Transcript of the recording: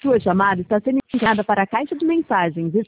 Sua chamada está sendo enviada para a caixa de mensagens